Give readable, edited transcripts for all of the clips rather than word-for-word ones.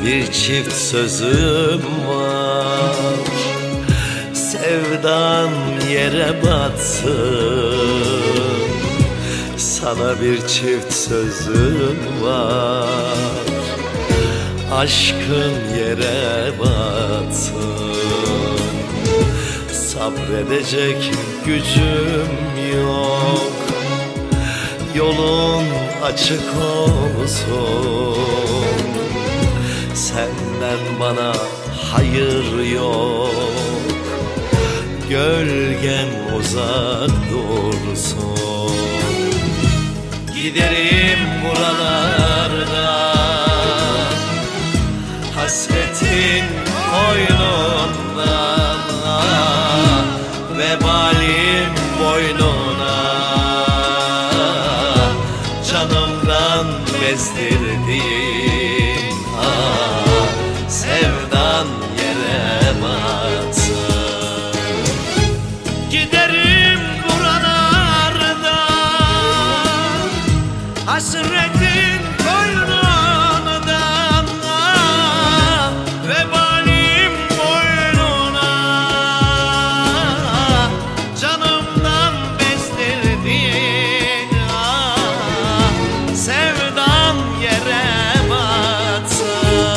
bir çift sözüm var. Sevdan yere batsın, sana bir çift sözüm var. Aşkın yere batsın, sabredecek gücüm yok. Yolun açık olsun, senden bana hayır yok. Gölgen uzak dursun, giderim buralardan, hasretin koynundan, vebalim boynuna. Canımdan bezdirdin, sevdan yere batsın. Giderim buralardan, hasretin koynundan, vebalim boynuna. Canımdan bezdirdin, sevdan yere batsın.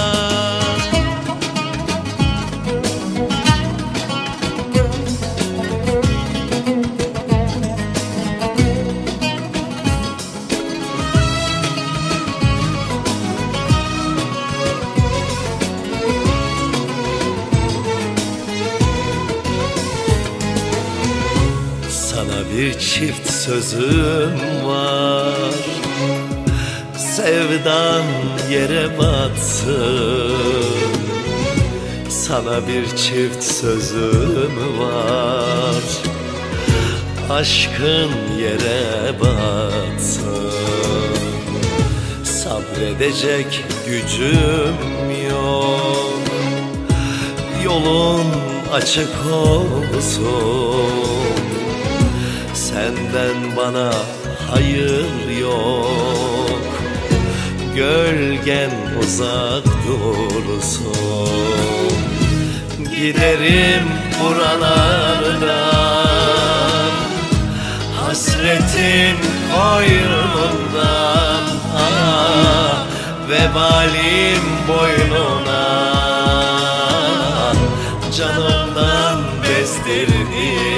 Sana bir çift sözüm var, sevdan yere batsın. Sana bir çift sözüm var, aşkın yere batsın. Sabredecek gücüm yok, yolun açık olsun, senden bana hayır yok. Gölgen uzak dursun, giderim buralardan, hasretin koynundan, vebalim boynuna. Canımdan bezdirdin,